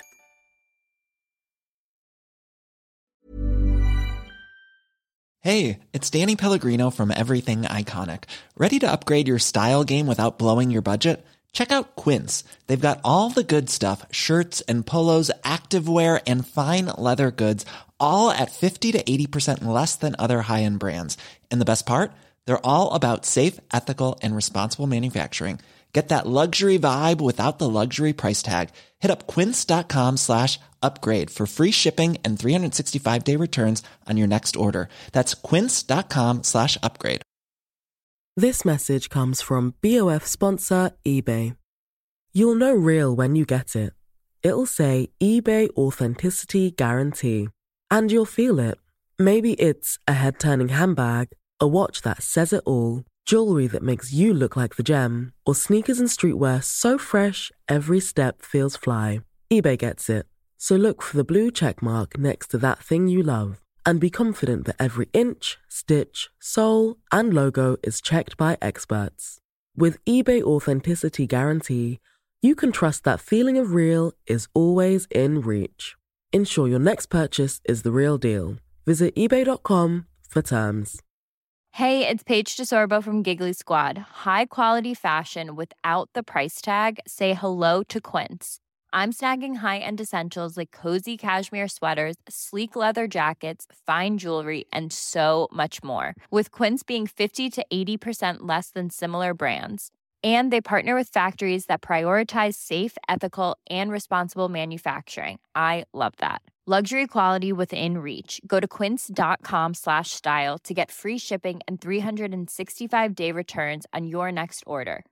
Hey, it's Danny Pellegrino from Everything Iconic. Ready to upgrade your style game without blowing your budget? Check out Quince. They've got all the good stuff, shirts and polos, activewear, and fine leather goods, all at 50 to 80% less than other high-end brands. And the best part? They're all about safe, ethical, and responsible manufacturing. Get that luxury vibe without the luxury price tag. Hit up quince.com/upgrade for free shipping and 365-day returns on your next order. That's quince.com/upgrade. This message comes from BOF sponsor eBay. You'll know real when you get it. It'll say eBay Authenticity Guarantee. And you'll feel it. Maybe it's a head-turning handbag, a watch that says it all, jewelry that makes you look like the gem, or sneakers and streetwear so fresh every step feels fly. eBay gets it. So look for the blue check mark next to that thing you love. And be confident that every inch, stitch, sole, and logo is checked by experts. With eBay Authenticity Guarantee, you can trust that feeling of real is always in reach. Ensure your next purchase is the real deal. Visit ebay.com for terms. Hey, it's Paige DeSorbo from Giggly Squad. High quality fashion without the price tag. Say hello to Quince. I'm snagging high-end essentials like cozy cashmere sweaters, sleek leather jackets, fine jewelry, and so much more. With Quince being 50 to 80% less than similar brands. And they partner with factories that prioritize safe, ethical, and responsible manufacturing. I love that. Luxury quality within reach. Go to quince.com/style to get free shipping and 365-day returns on your next order.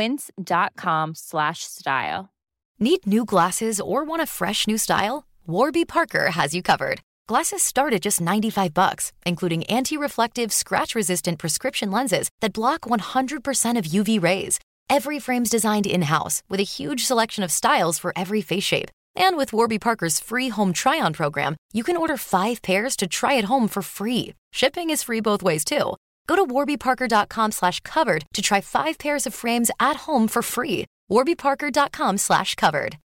Quince.com/style. Need new glasses or want a fresh new style? Warby Parker has you covered. Glasses start at just $95, including anti-reflective, scratch-resistant prescription lenses that block 100% of UV rays. Every frame's designed in-house with a huge selection of styles for every face shape. And with Warby Parker's free home try-on program, you can order 5 pairs to try at home for free. Shipping is free both ways, too. Go to warbyparker.com/covered to try 5 pairs of frames at home for free. warbyparker.com/covered.